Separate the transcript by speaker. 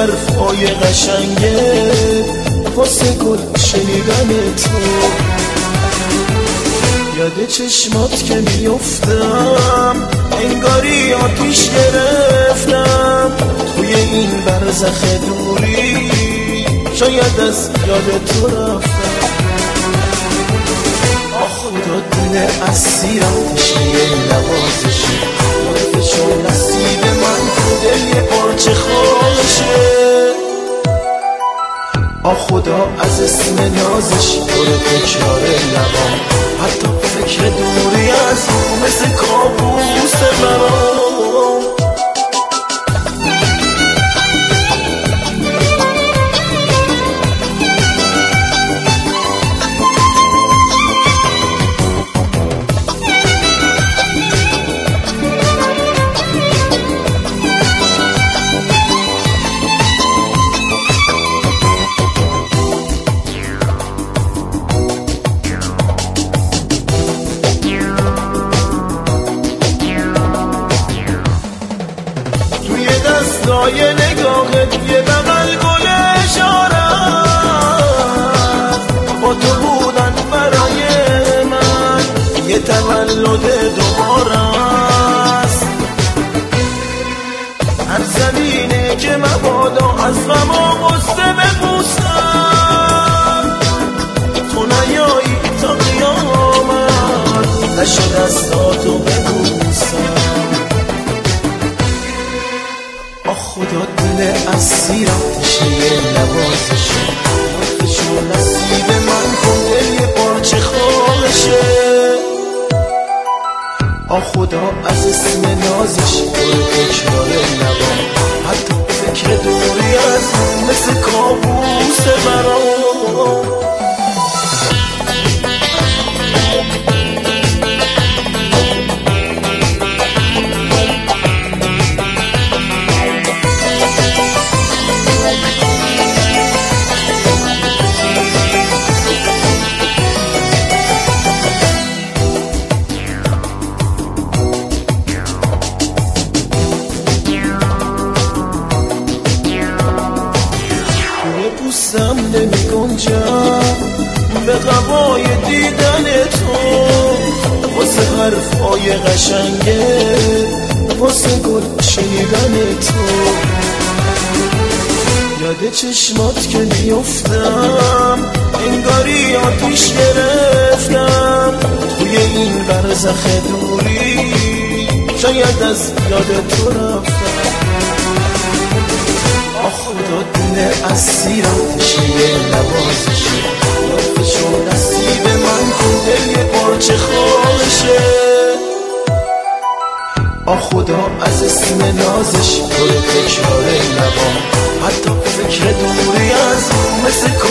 Speaker 1: حرفای قشنگه، واسه گل شنیدن تو. یاد چشمات که میفتم انگاری آتیش گرفتم، توی این برزخ دوری شاید از یاد تو رفتم. آخ خدا دل اسیرم تشنه نوازشی، لطفشو نصیب من تو دل یه پارچه خواهشه. آخ خدا از اسم نازش پر تکرار لبام، حتی فکر دوری از او مثل کابوس برام. دستای نگاهت یه بغل گل اشارت، با تو بودن برای من یه تولد دوباره است. هر زمینه که مبادا از غم و غصه بپوستم، تو نیایی تا قیامت نشد دستاتو ببوسم. آخ خدا دل اسیرم تشنه نوازشه، لطفشو نصیب من کن دل یه پارچه خواهشه. آخ خدا از اسم نازش پر تکرار لبام، حتی فکر دوری از اون مثل کابوس برام. پوستم نمی گنجم به قبای دیدن تو، واسه حرفای قشنگه، واسه گل شنیدن تو. یاد چشمات که میفتم انگاری آتیش گرفتم، توی این برزخ دوری شاید از یاد تو رفتم. آخ خدا دل اسیرم تشنه نوازشی، لطفشو نصیب من کن دل یه پارچه خواهشه. آخ خدا از اسم نازش پر تکرار لبام، حتی فکر دوری از اون مثل